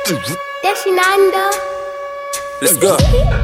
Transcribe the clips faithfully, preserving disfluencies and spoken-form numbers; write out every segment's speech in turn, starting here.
Deshinando. Let's go.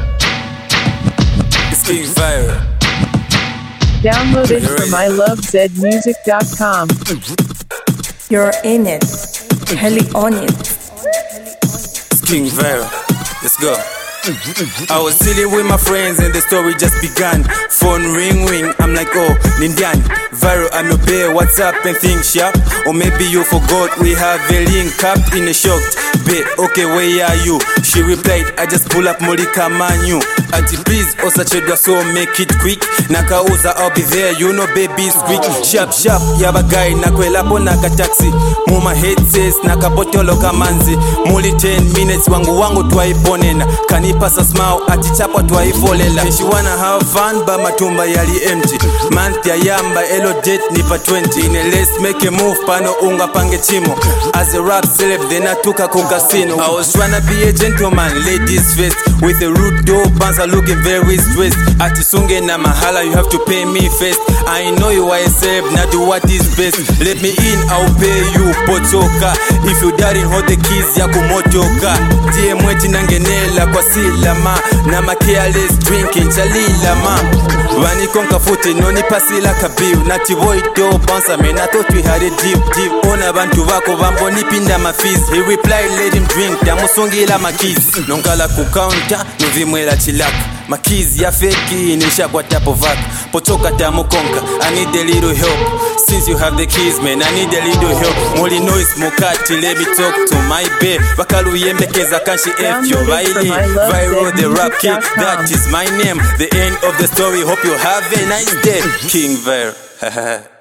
It's King Viral. Download it from i love zed music dot com. You're in it. Heli on it. It's King Viral. Let's go. I was chilling with my friends and the story just began. Phone ring ring, I'm like, oh, Nindian Viral, I'm your bear, what's up and things sharp. Or maybe you forgot we have a link up in a shocked bit. Okay, where are you? She replied, I just pull up Molika Manu. Ati please, osachedwa so make it quick. Nakauza, I'll be there, you know baby squeak. Sharp sharp, yaba guy, nakwelapo naka taxi. Muma head says, nakabotolo kamanzi. Muli ten minutes, wangu wangu twaiponena. Kanipasa smile, atichapwa twaifolela. She wanna have fun, but matumba yali empty. Month ya yamba, elo date nipa twenty. In a let's make a move, pano unga pange chimo. As a rap celeb, then I took a casino. I was tryna be a gentleman, ladies first. With a rude door, pants are looking very stressed. Ati sunge na mahala, you have to pay me first. I know you are a celeb, now do what is best. Let me in, I'll pay you, pochoka. If you daring hold the keys, ya kumotoka. Tie mweti nangenela kwa silama. Na ma careless drinking, chalila ma. Wani konka fute, noni pasila kabiu. Nati void door, bounce man, I thought we had a deep, deep. Ona bantu wako, bambo nipinda mafis. He replied, let him drink, damusungila makis. Nongala kukaunta, novimwela chilaka. Makizi ya feki, nisha kwa tapo vaka. Pochoka tamu konka, I need a little help. Since you have the keys, man, I need a little help. Moli noise mukati, let me talk to my babe. Bakalu yembekeza kanshi F you Riley. Viral the rap king, that is my name. The end of the story, hope you have a nice day. King Viral.